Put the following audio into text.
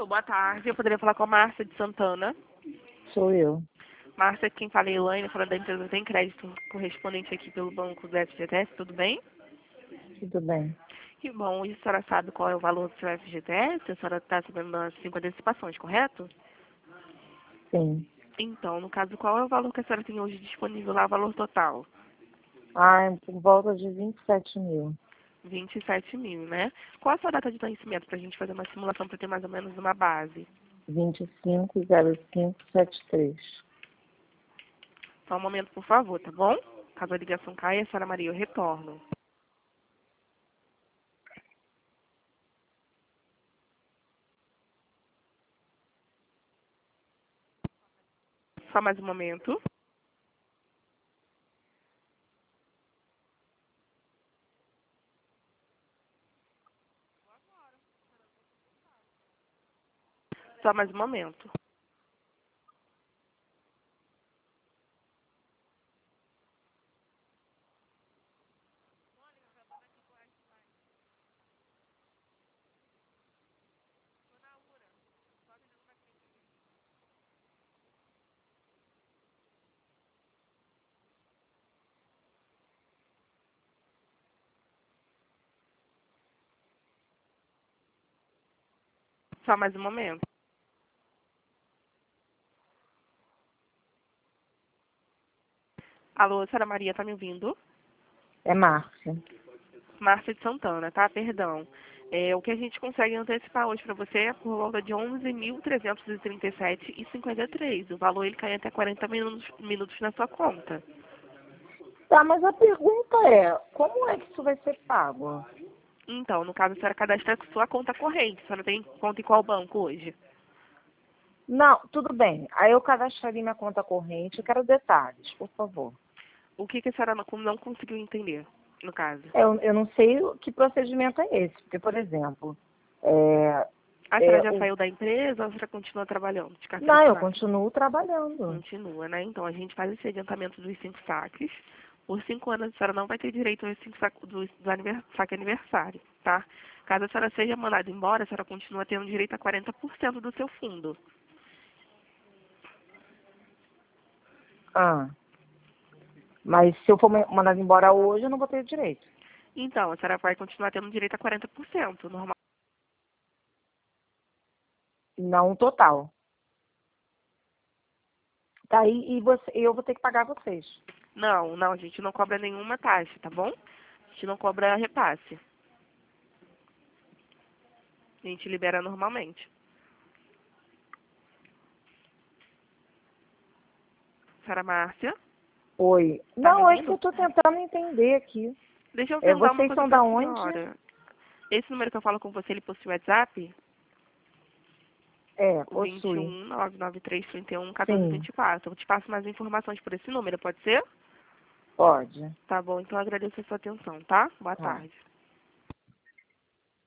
Alô, boa tarde. Eu poderia falar com a Márcia de Santana. Sou eu. Márcia, quem fala é Elaine, fala da empresa Tem Crédito correspondente aqui pelo banco do FGTS, tudo bem? Tudo bem. Que bom. E a senhora sabe qual é o valor do seu FGTS? A senhora está sabendo as 5 antecipações, correto? Sim. Então, no caso, qual é o valor que a senhora tem hoje disponível lá, o valor total? Ah, por volta de 27 mil. 27 mil, né? Qual a sua data de vencimento para a gente fazer uma simulação para ter mais ou menos uma base? 250573. Só um momento, por favor, tá bom? Caso a ligação caia, a senhora Maria, eu retorno. Só mais um momento. Só mais um momento. Só mais um momento. Alô, senhora Maria, tá me ouvindo? É Márcia. Márcia de Santana, tá? Perdão. O que a gente consegue antecipar hoje para você é por volta de 11.337,53. O valor ele cai até 40 minutos na sua conta. Tá, mas a pergunta é, como é que isso vai ser pago? Então, no caso, a senhora cadastra sua conta corrente. A senhora tem conta em qual banco hoje? Não, tudo bem. Aí eu cadastraria minha conta corrente. Eu quero detalhes, por favor. O que a senhora não conseguiu entender, no caso? Eu não sei que procedimento é esse. Porque, por exemplo, A senhora já saiu da empresa ou a senhora continua trabalhando de carteira não, eu assinada? continuo trabalhando. Continua, né? Então, a gente faz esse adiantamento dos 5 saques. Por 5 anos, a senhora não vai ter direito aos 5 saques do saque aniversário, tá? Caso a senhora seja mandada embora, a senhora continua tendo direito a 40% do seu fundo. Ah, mas se eu for mandado embora hoje, eu não vou ter direito. Então, a senhora vai continuar tendo direito a 40%, normal. Não o total. Tá aí e eu vou ter que pagar vocês. Não, a gente não cobra nenhuma taxa, tá bom? A gente não cobra repasse. A gente libera normalmente. Senhora Márcia, Oi. tá me Não, é que eu ouvindo? tô tentando entender aqui. Deixa eu perguntar uma Vocês coisa são pra da onde? senhora. Esse número que eu falo com você, ele possui WhatsApp? O Possui. 21 993 31 14 Sim, 24. Eu te passo mais informações por esse número, pode ser? pode. Tá bom, então eu agradeço a sua atenção, tá? Boa Tá. tarde.